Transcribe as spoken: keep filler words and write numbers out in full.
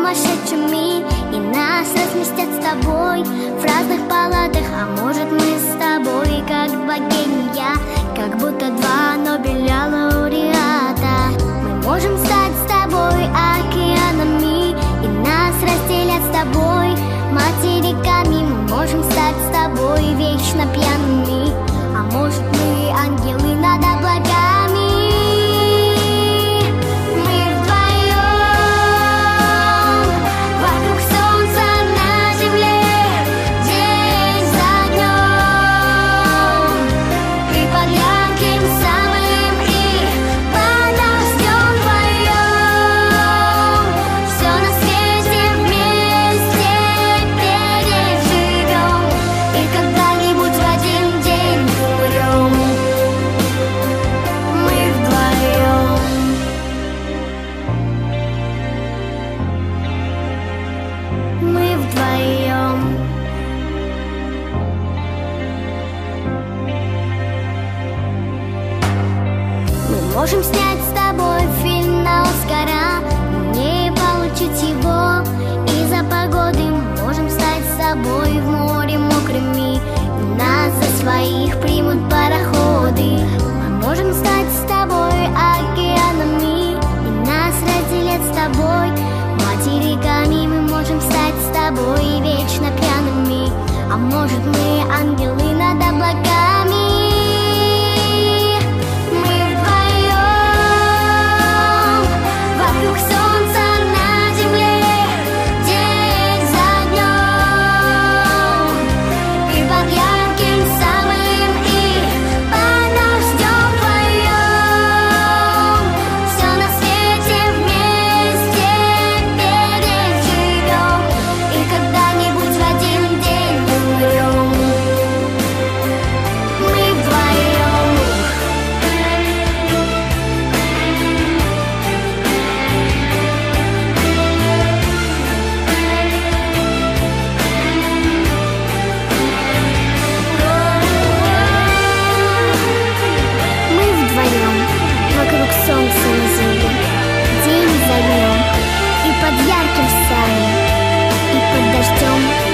сумасшедшими, и нас разместят с тобой в разных палатах. А может, мы с тобой как два гения, как будто два Нобеля лауреата. Мы можем стать с тобой океанами, и нас разделят с тобой материками. Мы можем стать с тобой вечно пьяными, а может, мы ангелы над облаками. Можем снять с тобой фильм на Оскара, не получить его из-за погоды. Мы можем стать с тобой в море мокрыми, нас за своих примут пароходы. Мы можем стать с тобой океанами, и нас разделят с тобой материками. Мы можем стать с тобой вечно пьяными, а может, мы ангелы над облаками. Под ярким саем и под дождем.